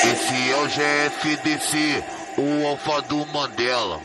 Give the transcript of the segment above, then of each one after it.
Esse é o GFDC, o alfa do Mandela.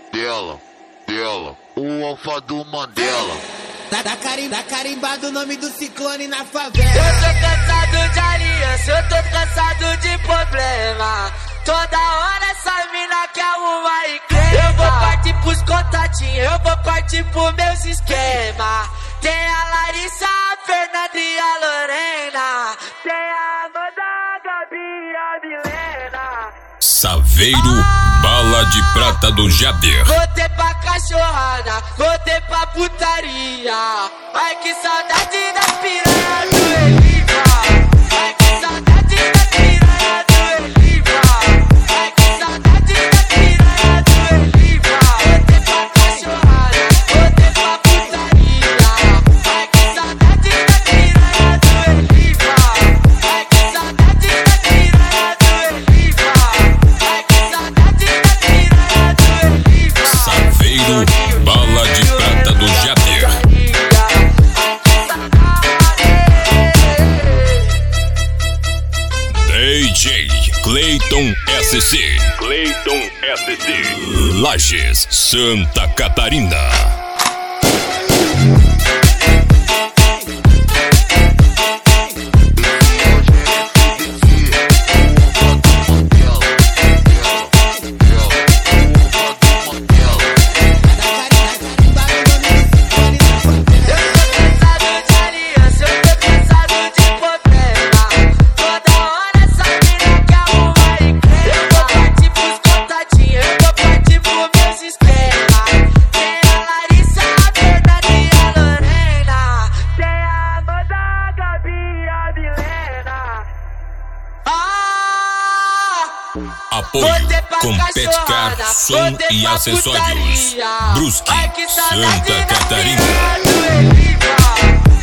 O alfa do Mandela. Tá carimbado o nome do ciclone na favela. Eu tô cansado de aliança, eu tô cansado de problema. Toda hora essa mina quer uma encrenca. Eu vou partir pros contatinhos, eu vou partir pros meus esquemas. Tem a Larissa, a Fernanda e a Lorena. Tem a Amanda, a Gabi e a Milena. Saveiro, bala de prata do Jader. Voltei pra cachorrada, voltei pra putaria. Ai que saudade das piranha do Eliva. Ai que saudade das piranha do Eliva. Ai que saudade das piranha do Eliva. Voltei pra cachorrada, voltei pra putaria. Ai que saudade das piranha do Eliva. Ai que saudade das piranha do Eliva. Ai que saudade das piranha do Eliva. Saveiro, bala de prata do Jader. DJ Cleiton SC. Lages, Santa Catarina. Apoio Competcar, som e acessórios. Brusque, Santa Catarina.